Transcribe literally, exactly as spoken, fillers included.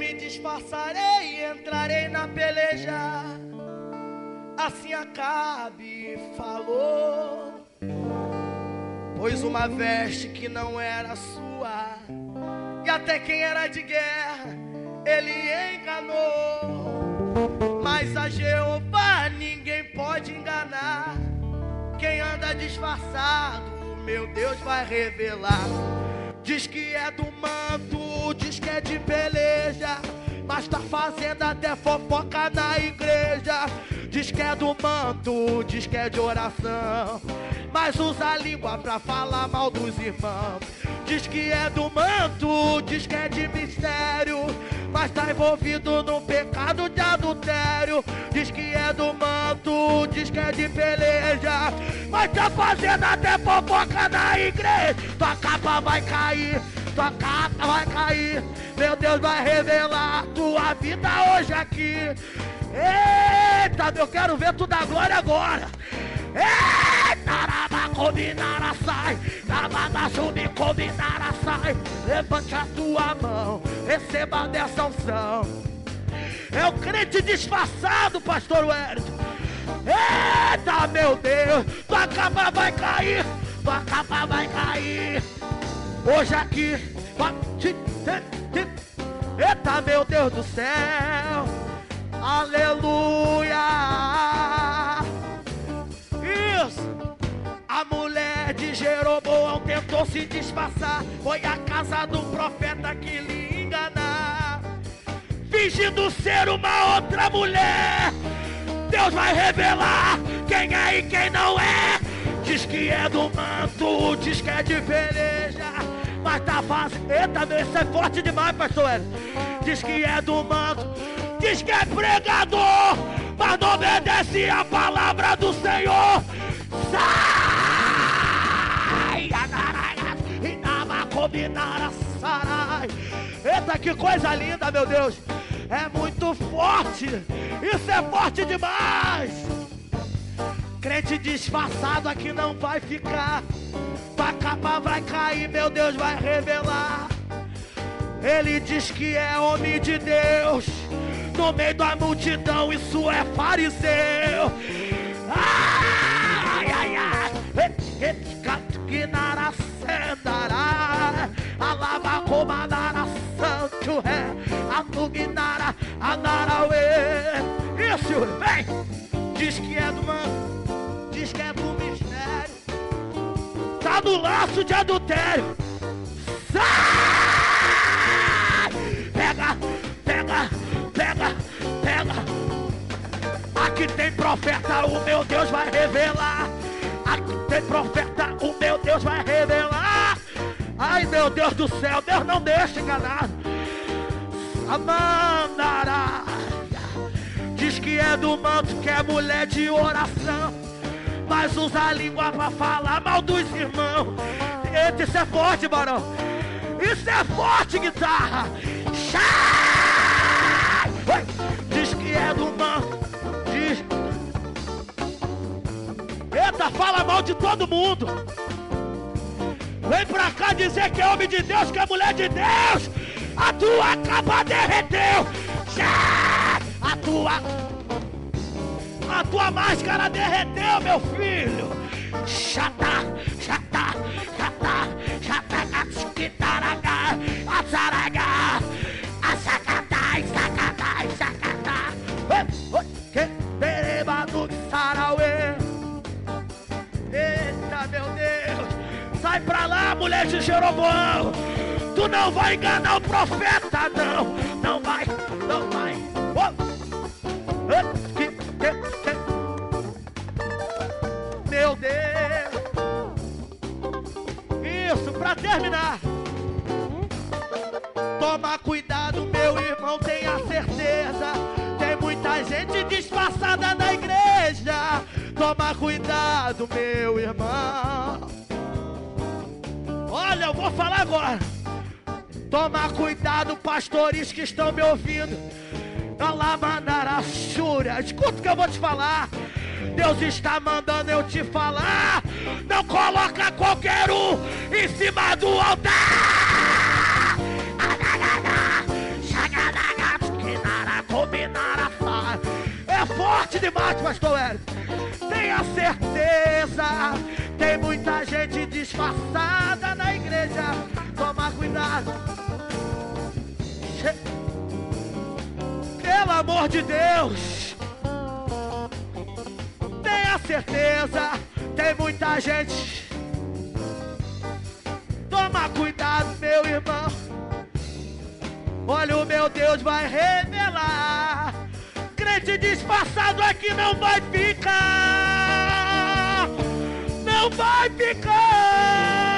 me disfarçarei e entrarei na peleja. Assim Acabe falou, pois uma veste que não era sua, e até quem era de guerra ele enganou. Mas a Jeová ninguém pode enganar. Quem anda disfarçado, meu Deus vai revelar. Diz que é do manto, diz que é de peleja, mas tá fazendo até fofoca na igreja. Diz que é do manto, diz que é de oração, mas usa a língua pra falar mal dos irmãos. Diz que é do manto, diz que é de mistério, mas tá envolvido num pecado de adultério. Diz que é do manto, diz que é de peleja, mas tá fazendo até fofoca na igreja. Tua capa vai cair, tua capa vai cair, meu Deus vai revelar tua vida hoje aqui. Eita, eu quero ver tu dar glória agora. Eita, Rabacobinara sai, Rabadachumi Cobinara sai. Levante a tua mão, receba dessa unção. É o crente disfarçado, pastor Wellington. Eita, meu Deus, tua capa vai cair, tua capa vai cair hoje aqui. Eita, meu Deus do céu, aleluia. Isso. A mulher de Jeroboão tentou se disfarçar, foi a casa do profeta que lhe enganar, fingindo ser uma outra mulher. Deus vai revelar quem é e quem não é. Diz que é do manto, diz que é de peleja, mas tá fácil. Eita, meu, isso é forte demais, pastor Hélio. Diz que é do manto, diz que é pregador, mas não obedece a palavra do Senhor. Sai! Eita, que coisa linda, meu Deus. É muito forte. Isso é forte demais. Crente disfarçado aqui não vai ficar. Tua capa vai cair, meu Deus vai revelar. Ele diz que é homem de Deus, no meio da multidão isso é fariseu. Ai, ai, ai. Que naracendará, alava comandará santo é, aluminará, anarauê. Isso, vem. Diz que é do manto, diz que é do mistério, tá no laço de adultério. Sai! Pega, pega, pega, pega. Aqui tem profeta, o meu Deus vai revelar. Aqui tem profeta, o meu Deus vai revelar. Ai, meu Deus do céu, Deus não deixa enganar. Amandará. Diz que é do manto, que é mulher de oração, mas usa a língua pra falar mal dos irmãos. Eita, isso é forte, barão. Isso é forte, guitarra. Sai! Diz que é do manto, diz. Eita, fala mal de todo mundo. Vem pra cá dizer que é homem de Deus, que é mulher de Deus. A tua capa derreteu. A tua A tua máscara derreteu, meu filho. Chata, chata, chata, chata, quitaragá, azaragá, asacatá, sacatá, sacatá. Que pereba do sarauê. Eita, meu Deus. Sai pra lá, mulher de Jeroboão. Tu não vai enganar o profeta, não. Não vai, não vai. Oh. Meu Deus. Isso, pra terminar. Toma cuidado, meu irmão, tenha certeza. Tem muita gente disfarçada na igreja. Toma cuidado, meu irmão. Olha, eu vou falar agora. Toma cuidado, pastores que estão me ouvindo. Escuta o que eu vou te falar. Deus está mandando eu te falar. Não coloca qualquer um em cima do altar. pastor Hélio. Tenha certeza, tem muita gente disfarçada na igreja. Toma cuidado. Pelo amor de Deus, tenha certeza, tem muita gente. Toma cuidado, meu irmão. Olha, o meu Deus vai revelar. Crente disfarçado aqui não vai ficar. Não vai ficar.